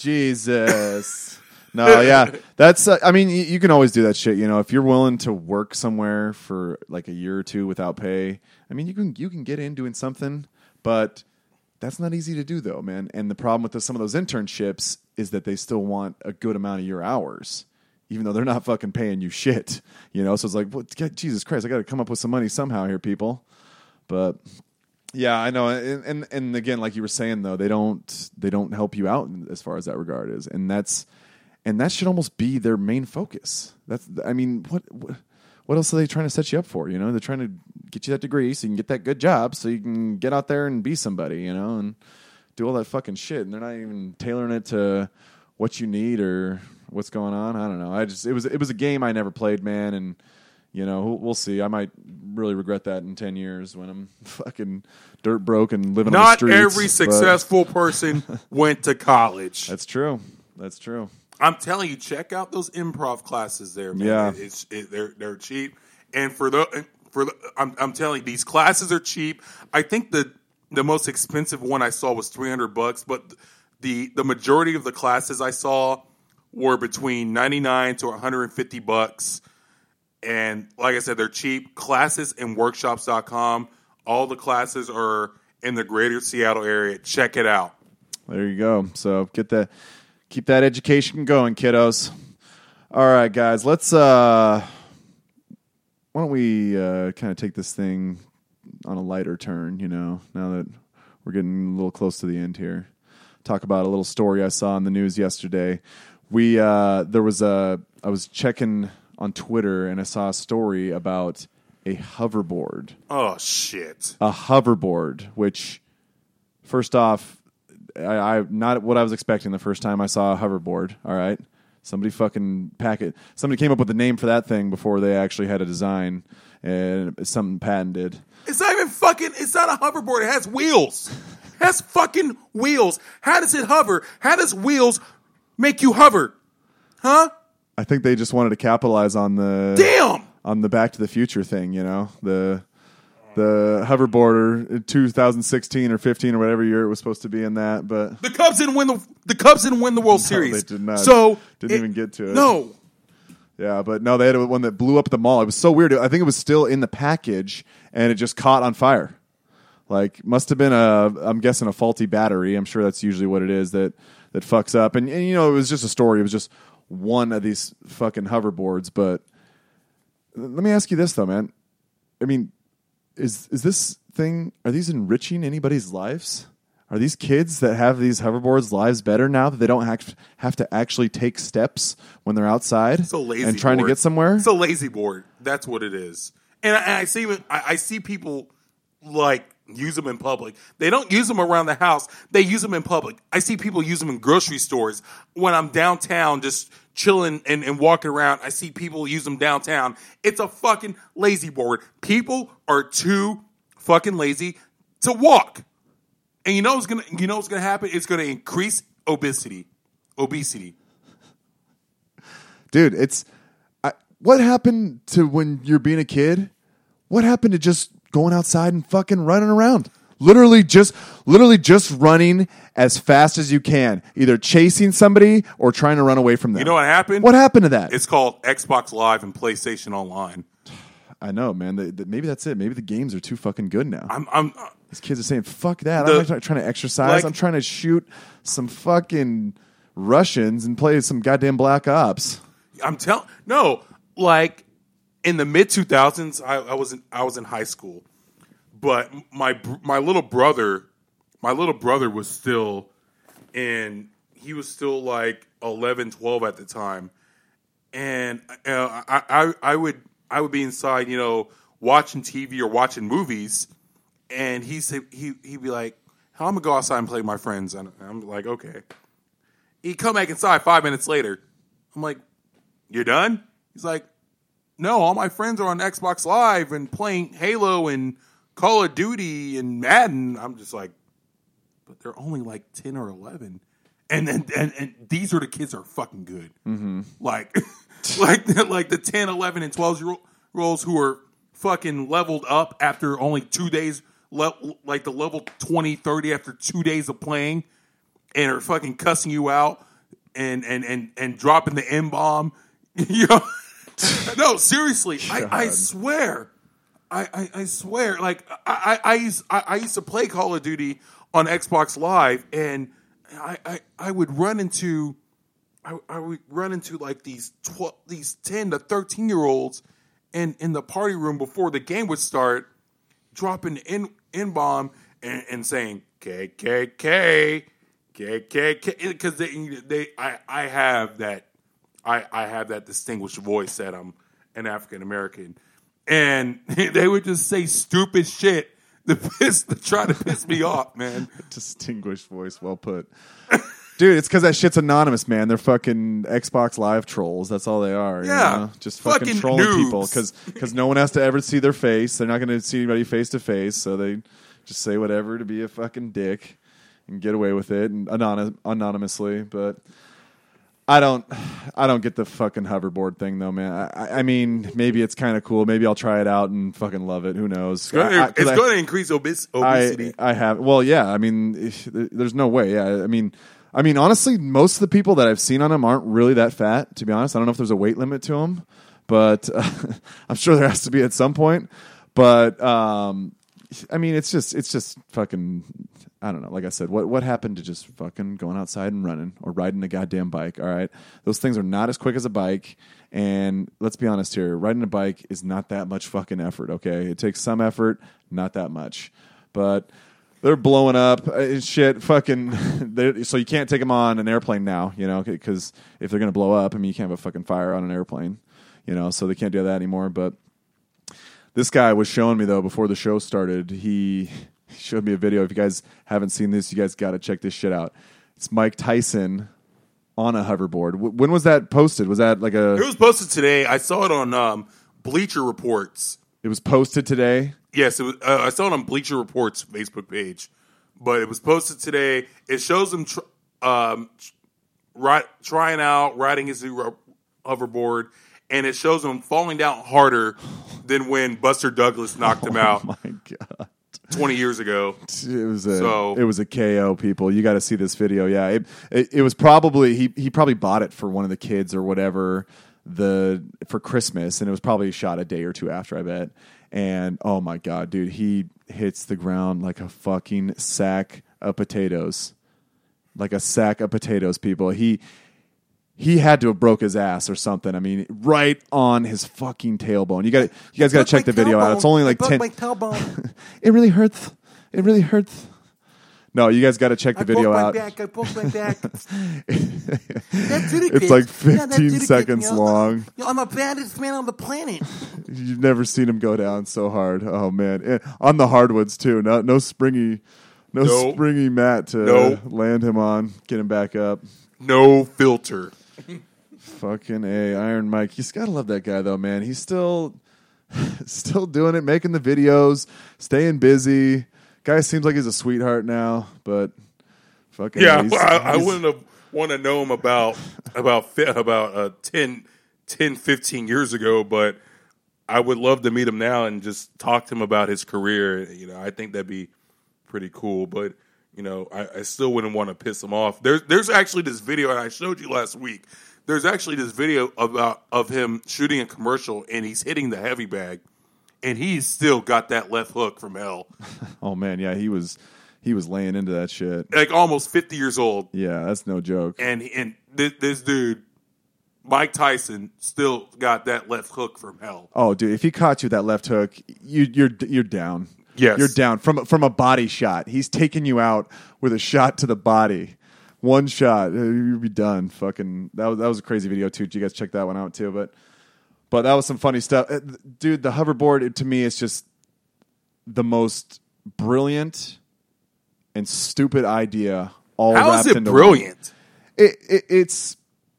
Jesus. No, yeah, that's. Uh, I mean, you, you can always do that shit. You know, if you're willing to work somewhere for like a year or two without pay, I mean, you can you can get in doing something, but that's not easy to do, though, man. And the problem with the, some of those internships is that they still want a good amount of your hours, even though they're not fucking paying you shit. You know, so it's like, well, God, Jesus Christ, I got to come up with some money somehow here, people. But yeah, I know, and, and and again, like you were saying, though, they don't they don't help you out as far as that regard is, and that's. And that should almost be their main focus. That's, I mean, what, what what else are they trying to set you up for? You know, they're trying to get you that degree so you can get that good job, so you can get out there and be somebody, you know, and do all that fucking shit. And they're not even tailoring it to what you need or what's going on. I don't know. I just it was it was a game I never played, man, and you know, we'll see. I might really regret that in ten years when I'm fucking dirt broke and living on the Not streets. every successful person went to college. That's true. That's true. I'm telling you, check out those improv classes there, man. Yeah. It, it's it, they're they're cheap, and for the for the, I'm I'm telling you, these classes are cheap. I think the the most expensive one I saw was three hundred bucks, but the the majority of the classes I saw were between ninety-nine to one hundred fifty bucks. And like I said, they're cheap. Classes and workshops dot com. All the classes are in the greater Seattle area. Check it out. There you go. So get that. Keep that education going, kiddos. All right, guys. Let's. Uh, why don't we uh, kind of take this thing on a lighter turn? You know, now that we're getting a little close to the end here, talk about a little story I saw in the news yesterday. We uh, there was a. I was checking on Twitter and I saw a story about a hoverboard. Oh shit! A hoverboard, which first off, I, I not what I was expecting the first time I saw a hoverboard. All right, somebody fucking pack it. Somebody came up with a name for that thing before they actually had a design, and it's something patented. It's not even fucking. It's not a hoverboard. It has wheels. It has fucking wheels. How does it hover? How does wheels make you hover? Huh? I think they just wanted to capitalize on the Damn. on the Back to the Future thing. You know, the the hoverboard in two thousand sixteen or fifteen or whatever year it was supposed to be in that. But The Cubs didn't win the the Cubs didn't win the World no, Series. they did not. So didn't it, even get to it. No. Yeah, but no, they had one that blew up at the mall. It was so weird. I think it was still in the package, and it just caught on fire. Like, must have been a, I'm guessing a faulty battery. I'm sure that's usually what it is that that fucks up. And, and you know, it was just a story. It was just one of these fucking hoverboards. But let me ask you this though, man. I mean, is is this thing? Are these enriching anybody's lives? Are these kids that have these hoverboards lives better now that they don't have, have to actually take steps when they're outside It's a lazy and trying board. to get somewhere? It's a lazy board. That's what it is. And I, and I see I, I see people like use them in public. They don't use them around the house. They use them in public. I see people use them in grocery stores. When I'm downtown just chilling and, and walking around, I see people use them downtown. It's a fucking lazy board. People are too fucking lazy to walk. And you know what's gonna you know what's gonna happen? It's gonna increase obesity. Obesity. Dude, it's I, what happened to when you're being a kid? What happened to just going outside and fucking running around? Literally just literally just running as fast as you can, either chasing somebody or trying to run away from them. You know what happened? What happened to that? It's called Xbox Live and PlayStation Online. I know, man. The, the, maybe that's it. Maybe the games are too fucking good now. I'm I'm These kids are saying, fuck that. The- I'm not trying to exercise. like- I'm trying to shoot some fucking Russians and play some goddamn Black Ops. I'm telling no, like in the mid two thousands, I, I was in I was in high school, but my br- my little brother, my little brother was still in. He was still like eleven, twelve at the time, and uh, I, I I would I would be inside, you know, watching T V or watching movies, and he said he he'd be like, "I'm gonna go outside and play with my friends," and I'm like, "Okay." He'd come back inside five minutes later. I'm like, "You're done?" He's like, "No, all my friends are on Xbox Live and playing Halo and Call of Duty and Madden." I'm just like, "But they're only like ten or eleven." And then and, and these are the kids that are fucking good. Mm-hmm. Like, like, like the ten, eleven, and twelve year olds who are fucking leveled up after only two days, le- like the level twenty, thirty after two days of playing, and are fucking cussing you out and and and, and dropping the M-bomb. You know? No, seriously, I, I swear. I, I, I swear. Like, I, I, I, used, I, I used to play Call of Duty on Xbox Live, and I, I, I would run into I, I would run into like these twelve, these ten to thirteen year olds in, in the party room before the game would start, dropping in in bomb and, and saying K K K K K K because they they I, I have that I, I have that distinguished voice that I'm an African American, and they would just say stupid shit to piss to try to piss me off, man. Distinguished voice, well put. Dude, it's because that shit's anonymous, man. They're fucking Xbox Live trolls. That's all they are. Yeah. You know? Just fucking, Fucking trolling noobs. people because no one has to ever see their face. They're not going to see anybody face to face, so they just say whatever to be a fucking dick and get away with it and anony- anonymously. But I don't, I don't get the fucking hoverboard thing though, man. I, I mean, maybe it's kind of cool. Maybe I'll try it out and fucking love it. Who knows? It's going I- I- to 'cause I- it's going to increase obes- obesity. I, I have. Well, yeah. I mean, if- there's no way. Yeah. I mean, I mean, honestly, most of the people that I've seen on them aren't really that fat. To be honest, I don't know if there's a weight limit to them, but uh, I'm sure there has to be at some point. But um, I mean, it's just, it's just fucking. I don't know. Like I said, what what happened to just fucking going outside and running or riding a goddamn bike? All right, those things are not as quick as a bike. And let's be honest here, riding a bike is not that much fucking effort. Okay, it takes some effort, not that much, but. They're blowing up uh, shit. Fucking, so you can't take them on an airplane now, you know, because if they're gonna blow up, I mean, you can't have a fucking fire on an airplane. you know, so they can't do that anymore. But this guy was showing me, though, before the show started, he showed me a video. If you guys haven't seen this, you guys got to check this shit out. It's Mike Tyson on a hoverboard. W- when was that posted? Was that like a... It was posted today. I saw it on um, Bleacher Reports. It was posted today? Yes, it was, uh, I saw it on Bleacher Report's Facebook page. But it was posted today. It shows him tr- um, ri- trying out, riding his new hoverboard, and it shows him falling down harder than when Buster Douglas knocked him out. Oh, my God. twenty years ago. It was a So- it was a K O, people. You got to see this video. Yeah, it, it it was probably he he probably bought it for one of the kids or whatever the for Christmas, and it was probably shot a day or two after, I bet. And oh my God, dude, he hits the ground like a fucking sack of potatoes, like a sack of potatoes, people. He he had to have broke his ass or something. I mean, right on his fucking tailbone. You got you guys got to check the video out. It's only like ten. It really hurts. It really hurts. No, you guys got to check the video out. Back, I broke my back. It's like fifteen seconds long. Yo, I'm the baddest man on the planet. You've never seen him go down so hard. Oh man, and on the hardwoods too. No, no springy, no Nope. springy mat to Nope. land him on, get him back up. No filter. Fucking A, Iron Mike. You just gotta love that guy though, man. He's still, still doing it, making the videos, staying busy. Guy seems like he's a sweetheart now, but fucking Yeah, he's- well, I, I he's- wouldn't have want to know him about about fi- about uh, ten, ten, fifteen years ago, but I would love to meet him now and just talk to him about his career. You know, I think that'd be pretty cool. But you know, I, I still wouldn't want to piss him off. There's there's actually this video, and I showed you last week. There's actually this video about of him shooting a commercial, and he's hitting the heavy bag, and he's still got that left hook from hell. Oh man, yeah, he was he was laying into that shit. Like almost fifty years old. Yeah, that's no joke. And and this, this dude, Mike Tyson, still got that left hook from hell. Oh, dude, if he caught you with that left hook, you, you're you're down. Yes. You're down from from a body shot. He's taking you out with a shot to the body. One shot, uh, you'd be done. Fucking that was that was a crazy video too. You guys check that one out too. But but that was some funny stuff, Uh, dude. The hoverboard it, to me is just the most brilliant and stupid idea. All How wrapped is it into brilliant? one. It, it it's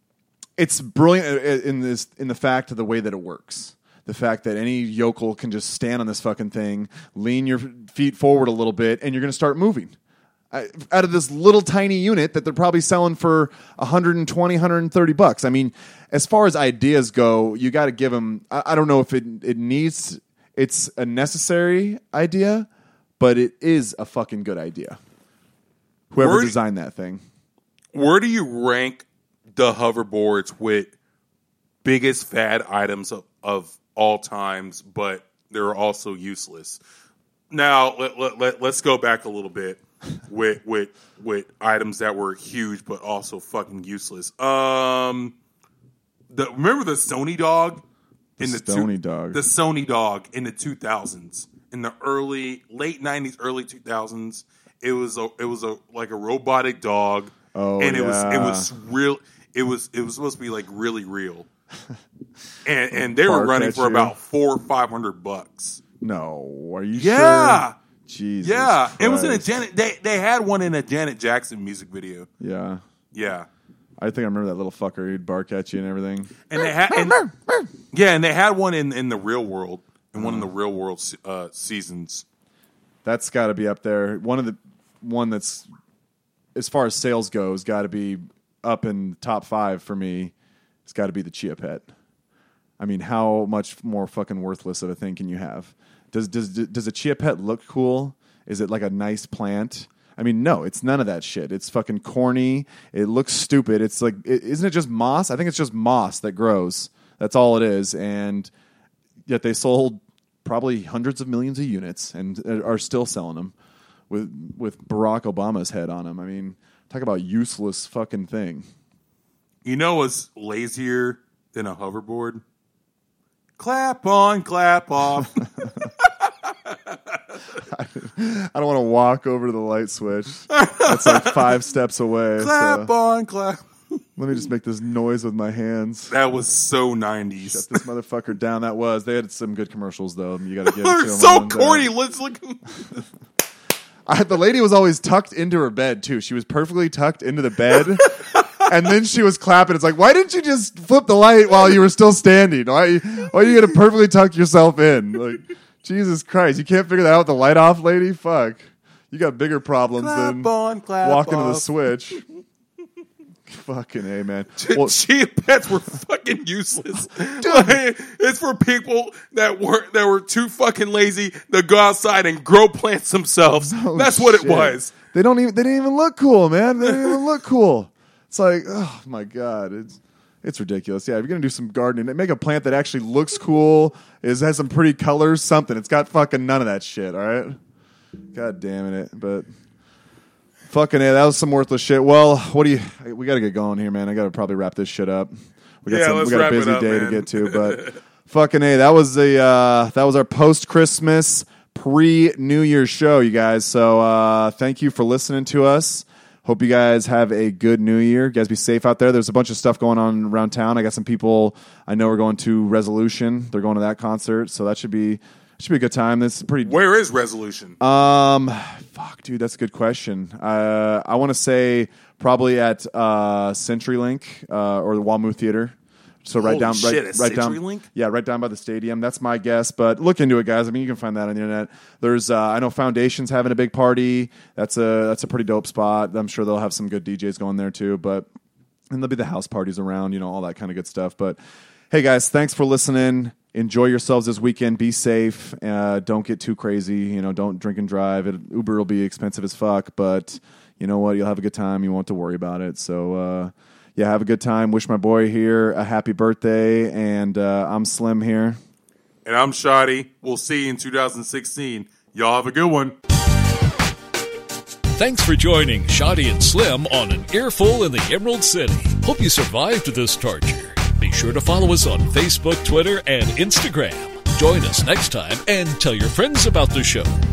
it's brilliant in this in the fact of the way that it works. The fact that any yokel can just stand on this fucking thing, lean your feet forward a little bit, and you're going to start moving. I, out of this little tiny unit that they're probably selling for one hundred twenty, one hundred thirty bucks. I mean, as far as ideas go, you got to give them. I, I don't know if it it needs. It's a necessary idea, but it is a fucking good idea. Whoever Where- designed that thing. Where do you rank the hoverboards with biggest fad items of, of all times, but they're also useless? Now, let, let, let, let's go back a little bit with with with items that were huge but also fucking useless. Um, the remember the Sony dog in the, The Sony two, dog. the Sony dog in the two thousands, in the early late nineties, early two thousands. It was a it was a like a robotic dog. Oh, and it was it yeah. was real. It was it was supposed to be like really real, and and they were Bark running at for you. about four or five hundred bucks. No, are you Yeah. sure? Jesus Yeah, it was in a Christ. Janet. They they had one in a Janet Jackson music video. Yeah. Yeah, I think I remember that little fucker. He'd bark at you and everything. and they had and, yeah, and they had one in, in the real world, and one in the real world se- uh, seasons. That's got to be up there. One of the one that's as far as sales goes, got to be up in the top five for me. It's got to be the Chia Pet. I mean, how much more fucking worthless of a thing can you have? Does does does a Chia Pet look cool? Is it like a nice plant? I mean, no, it's none of that shit. It's fucking corny. It looks stupid. It's like, it, isn't it just moss? I think it's just moss that grows. That's all it is. And yet they sold probably hundreds of millions of units and are still selling them with with Barack Obama's head on them. I mean, talk about useless fucking thing. You know what's lazier than a hoverboard? Clap on, clap off. I don't want to walk over to the light switch. That's like five steps away. Clap so. on, clap. Let me just make this noise with my hands. That was so nineties. Shut this motherfucker down. That was. They had some good commercials, though. You got to give it to They're them. so on corny. that. Let's look. I, the lady was always tucked into her bed, too. She was perfectly tucked into the bed. And then she was clapping. It's like, why didn't you just flip the light while you were still standing? Why, why are you going to perfectly tuck yourself in? Like, Jesus Christ. You can't figure that out with the light off, lady? Fuck. You got bigger problems Clap than on, clap walking off. to the switch. Fucking A, man. Well, Well, chia pets were fucking useless. Like, it's for people that were that were too fucking lazy to go outside and grow plants themselves. oh, That's what it shit. was. They don't even. They didn't even look cool, man. They didn't even look cool. It's like, oh my god, it's it's ridiculous. Yeah, if you're gonna do some gardening, make a plant that actually looks cool, is has some pretty colors, something. It's got fucking none of that shit. All right. God damn it, but. Fucking A, that was some worthless shit. Well, what do you... We got to get going here, man. I got to probably wrap this shit up. We got, Yeah, some, let's we got a wrap it busy up, day to man. get to, but fucking A, that was the uh, that was our post-Christmas pre-New Year's show, you guys. So uh, thank you for listening to us. Hope you guys have a good New Year. You guys be safe out there. There's a bunch of stuff going on around town. I got some people I know are going to Resolution. They're going to that concert, so that should be... Should be a good time. This is pretty. Where is Resolution? Um, fuck, dude, that's a good question. Uh, I want to say probably at uh, CenturyLink uh, or the Walmou Theater. So right Holy down, shit, right, at right down, CenturyLink? yeah, right down by the stadium. That's my guess, but look into it, guys. I mean, you can find that on the internet. There's, uh, I know Foundation's having a big party. That's a that's a pretty dope spot. I'm sure they'll have some good D Js going there too. But and there'll be the house parties around, you know, all that kind of good stuff. But hey, guys, thanks for listening. Enjoy yourselves this weekend. Be safe. Uh, don't get too crazy. You know, don't drink and drive. It, Uber will be expensive as fuck, but you know what? You'll have a good time. You won't have to worry about it. So, uh, yeah, have a good time. Wish my boy here a happy birthday. And uh, I'm Slim here. And I'm Shoddy. We'll see you in two thousand sixteen. Y'all have a good one. Thanks for joining Shoddy and Slim on An Earful in the Emerald City. Hope you survived this torture. Be sure to follow us on Facebook, Twitter, and Instagram. Join us next time and tell your friends about the show.